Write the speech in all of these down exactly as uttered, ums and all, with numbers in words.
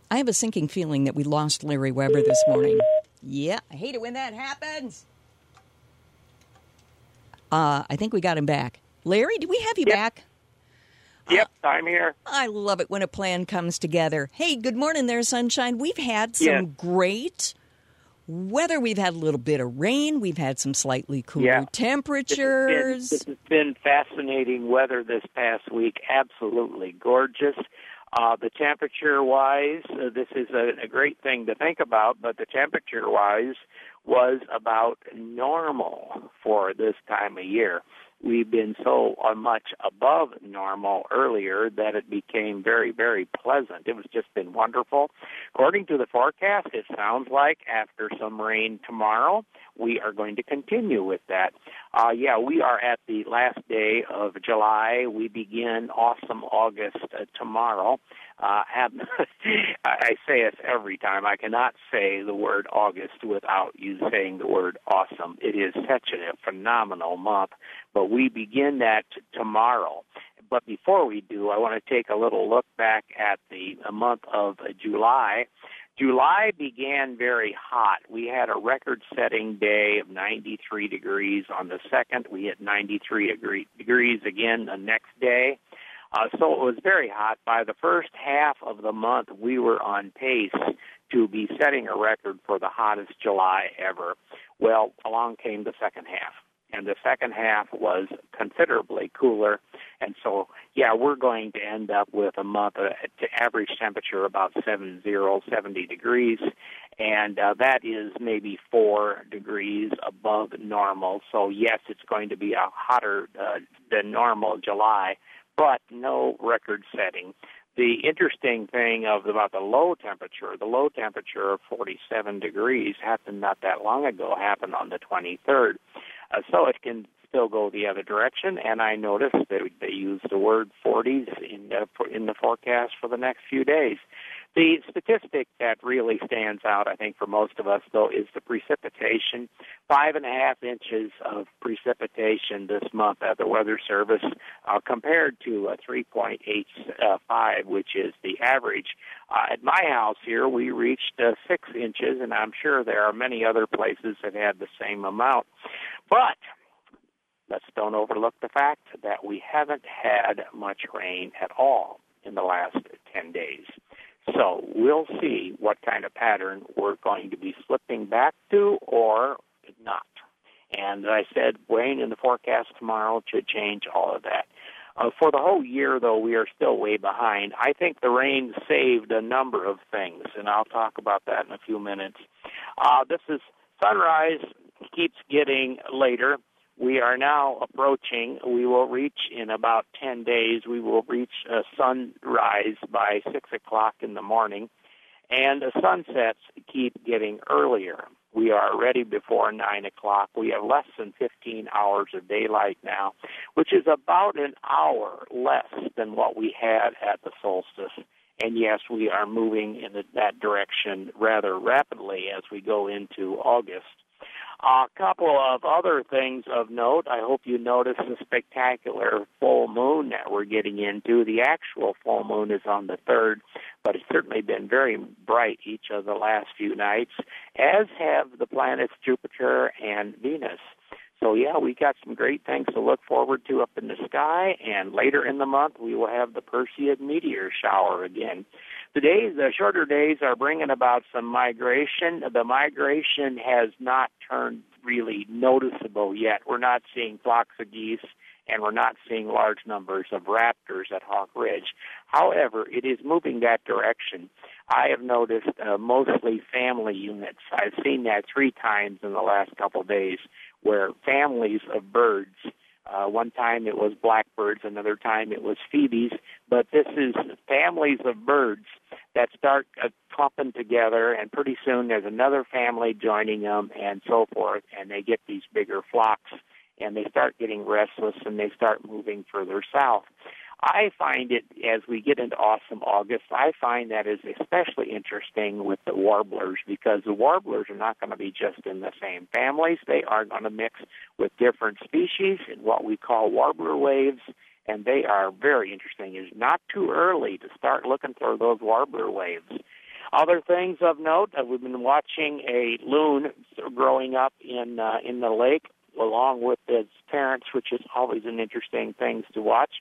I have a sinking feeling that we lost Larry Weber this morning. Yeah, I hate it when that happens. Uh, I think we got him back. Larry, do we have you yep. back? Yep, uh, I'm here. I love it when a plan comes together. Hey, good morning there, sunshine. We've had some yes. great weather. We've had a little bit of rain. We've had some slightly cooler yeah. temperatures. This has, been, this has been fascinating weather this past week. Absolutely gorgeous. Uh, the temperature-wise, uh, this is a, a great thing to think about, but the temperature-wise was about normal for this time of year. We've been so uh, much above normal earlier that it became very, very pleasant. It was just been wonderful. According to the forecast, it sounds like after some rain tomorrow, we are going to continue with that. Uh, yeah, we are at the last day of July. We begin awesome August uh, tomorrow. Uh, have, I say this every time. I cannot say the word August without you saying the word awesome. It is such a phenomenal month, but we begin that t- tomorrow. But before we do, I want to take a little look back at the month of July. July began very hot. We had a record-setting day of ninety-three degrees on the second. We hit ninety-three degree, degrees again the next day. Uh, so it was very hot. By the first half of the month, we were on pace to be setting a record for the hottest July ever. Well, along came the second half, and the second half was considerably cooler. And so, yeah, we're going to end up with a month uh, to average temperature about seventy, seventy degrees, and uh, that is maybe four degrees above normal. So, yes, it's going to be a hotter uh, than normal July, but no record setting. The interesting thing of about the low temperature, the low temperature of forty-seven degrees happened not that long ago, happened on the twenty-third. Uh, so it can still go the other direction, and I noticed that they use the word forties in the, in the forecast for the next few days. The statistic that really stands out, I think, for most of us, though, is the precipitation. Five and a half inches of precipitation this month at the Weather Service, uh, compared to a three point eight five, which is the average. Uh, at my house here, we reached uh, six inches, and I'm sure there are many other places that had the same amount. But let's don't overlook the fact that we haven't had much rain at all in the last ten days. So we'll see what kind of pattern we're going to be slipping back to or not. And as I said, rain in the forecast tomorrow should change all of that. Uh, for the whole year, though, we are still way behind. I think the rain saved a number of things, and I'll talk about that in a few minutes. Uh, this is sunrise keeps getting later. We are now approaching, we will reach in about ten days, we will reach uh, sunrise by six o'clock in the morning, and the sunsets keep getting earlier. We are already before nine o'clock. We have less than fifteen hours of daylight now, which is about an hour less than what we had at the solstice. And yes, we are moving in that direction rather rapidly as we go into August. A couple of other things of note. I hope you notice the spectacular full moon that we're getting into. The actual full moon is on the third, but it's certainly been very bright each of the last few nights, as have the planets Jupiter and Venus. So, yeah, we got some great things to look forward to up in the sky, and later in the month we will have the Perseid meteor shower again. The days, the shorter days are bringing about some migration. The migration has not turned really noticeable yet. We're not seeing flocks of geese, and we're not seeing large numbers of raptors at Hawk Ridge. However, it is moving that direction. I have noticed uh, mostly family units. I've seen that three times in the last couple of days, where families of birds, uh, one time it was blackbirds, another time it was phoebes, but this is families of birds that start uh, clumping together, and pretty soon there's another family joining them and so forth, and they get these bigger flocks, and they start getting restless, and they start moving further south. I find it, as we get into awesome August, I find that is especially interesting with the warblers, because the warblers are not going to be just in the same families. They are going to mix with different species in what we call warbler waves, and they are very interesting. It's not too early to start looking for those warbler waves. Other things of note, uh, we've been watching a loon growing up in uh, in the lake along with its parents, which is always an interesting thing to watch.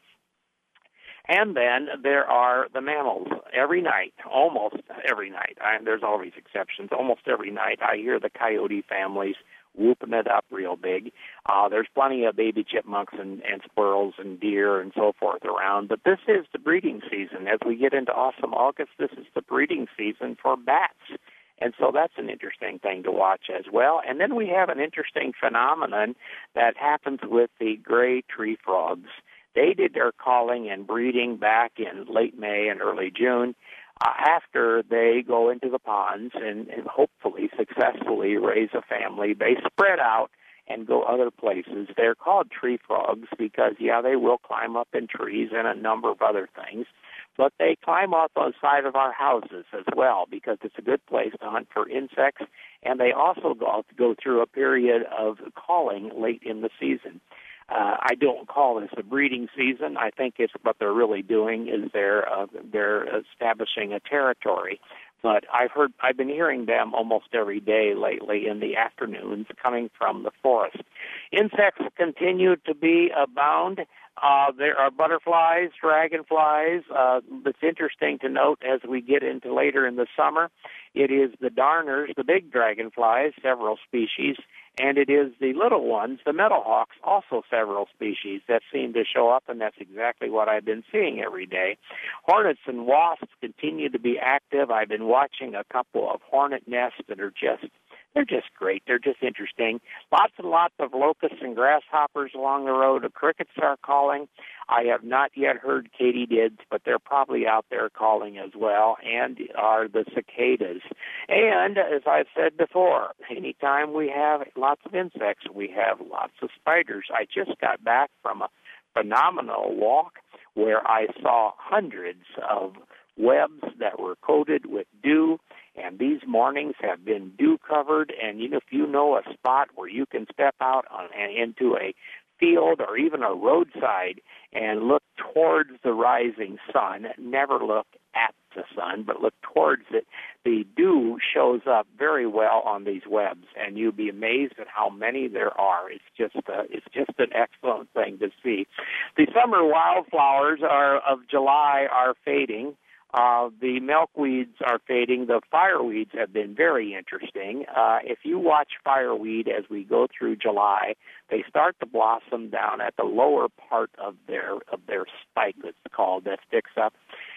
And then there are the mammals. Every night, almost every night, I, there's always exceptions, almost every night I hear the coyote families whooping it up real big. Uh, there's plenty of baby chipmunks and, and squirrels and deer and so forth around. But this is the breeding season. As we get into awesome August, this is the breeding season for bats. And so that's an interesting thing to watch as well. And then we have an interesting phenomenon that happens with the gray tree frogs. They did their calling and breeding back in late May and early June. Uh, after they go into the ponds and, and hopefully successfully raise a family, they spread out and go other places. They're called tree frogs because, yeah, they will climb up in trees and a number of other things. But they climb up on the side of our houses as well because it's a good place to hunt for insects. And they also go, go through a period of calling late in the season. Uh, I don't call this a breeding season. I think it's what they're really doing is they're uh, they're establishing a territory. But I've heard I've been hearing them almost every day lately in the afternoons coming from the forest. Insects continue to be abound. Uh, there are butterflies, dragonflies. Uh, it's interesting to note as we get into later in the summer, it is the darners, the big dragonflies, several species, and it is the little ones, the meadowhawks, also several species that seem to show up, and that's exactly what I've been seeing every day. Hornets and wasps continue to be active. I've been watching a couple of hornet nests that are just They're just great. They're just interesting. Lots and lots of locusts and grasshoppers along the road. The crickets are calling. I have not yet heard katydids, but they're probably out there calling as well, and are the cicadas. And as I've said before, anytime we have lots of insects, we have lots of spiders. I just got back from a phenomenal walk where I saw hundreds of webs that were coated with dew, and these mornings have been dew-covered, and you know, if you know a spot where you can step out on, into a field or even a roadside and look towards the rising sun, never look at the sun, but look towards it, the dew shows up very well on these webs, and you'll be amazed at how many there are. It's just a, it's just an excellent thing to see. The summer wildflowers are of July are fading. Uh, the milkweeds are fading. The fireweeds have been very interesting. Uh, if you watch fireweed as we go through July, they start to blossom down at the lower part of their of their spike, it's called, that sticks up.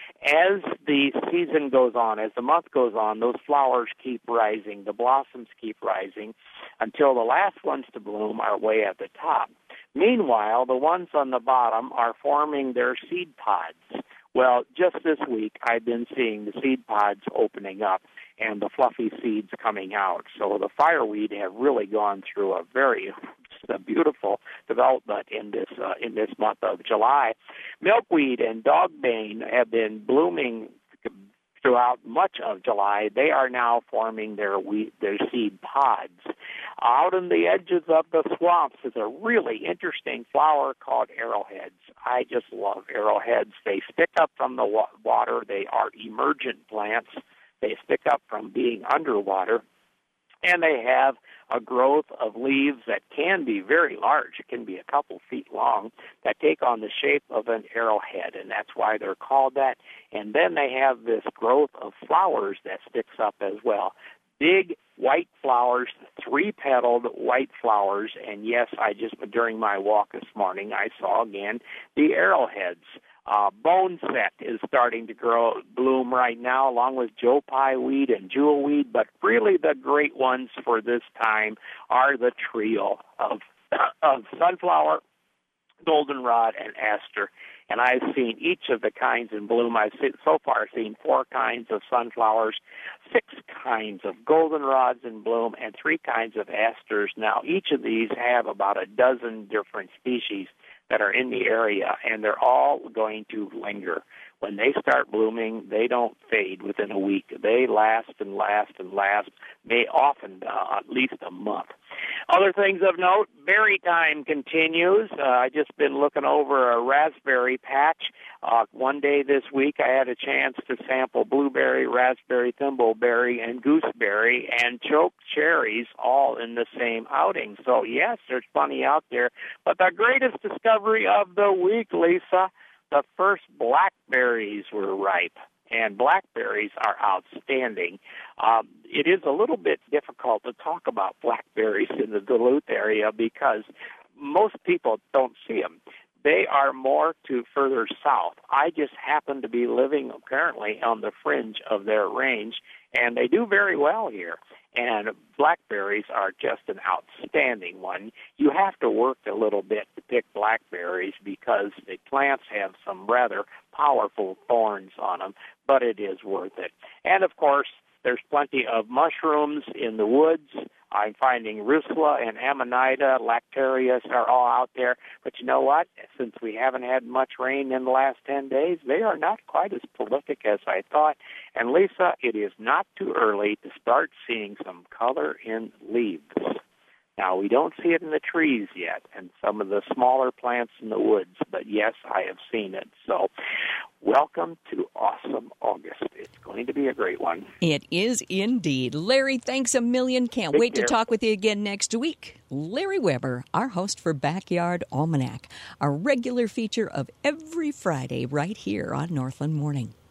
As the season goes on, as the month goes on, those flowers keep rising, the blossoms keep rising, until the last ones to bloom are way at the top. Meanwhile, the ones on the bottom are forming their seed pods. Well, just this week, I've been seeing the seed pods opening up and the fluffy seeds coming out. So the fireweed have really gone through a very a beautiful development in this uh, in this month of July. Milkweed and dogbane have been blooming throughout much of July. They are now forming their wheat, their seed pods. Out on the edges of the swamps is a really interesting flower called arrowheads. I just love arrowheads. They stick up from the wa- water. They are emergent plants. They stick up from being underwater. And they have a growth of leaves that can be very large. It can be a couple feet long that take on the shape of an arrowhead, and that's why they're called that. And then they have this growth of flowers that sticks up as well. Big white flowers, three-petaled white flowers, and yes, I just, during my walk this morning, I saw again the arrowheads. Uh, boneset is starting to grow, bloom right now, along with Joe Pye weed and jewelweed, but really the great ones for this time are the trio of, of sunflower, goldenrod, and aster. And I've seen each of the kinds in bloom. I've seen, so far seen four kinds of sunflowers, six kinds of goldenrods in bloom, and three kinds of asters. Now, each of these have about a dozen different species that are in the area, and they're all going to linger. when they start blooming, they don't fade within a week. They last and last and last, may often uh, at least a month. Other things of note, berry time continues. Uh, I just been looking over a raspberry patch. Uh, one day this week I had a chance to sample blueberry, raspberry, thimbleberry, and gooseberry, and choke cherries all in the same outing. So, yes, there's plenty out there. But the greatest discovery of the week, Lisa, the first blackberries were ripe. And blackberries are outstanding. Um, it is a little bit difficult to talk about blackberries in the Duluth area because most people don't see them. They are more to further south. I just happen to be living currently on the fringe of their range, and they do very well here. And blackberries are just an outstanding one. You have to work a little bit to pick blackberries because the plants have some rather powerful thorns on them, but it is worth it. And, of course, there's plenty of mushrooms in the woods. I'm finding Rusula and Amanita, Lactarius are all out there. But you know what? Since we haven't had much rain in the last ten days, they are not quite as prolific as I thought. And, Lisa, it is not too early to start seeing some color in leaves. Now, we don't see it in the trees yet and some of the smaller plants in the woods, but yes, I have seen it. So, welcome to Awesome August. It's going to be a great one. It is indeed. Larry, thanks a million. Can't Take wait care. to talk with you again next week. Larry Weber, our host for Backyard Almanac, a regular feature of every Friday right here on Northland Morning.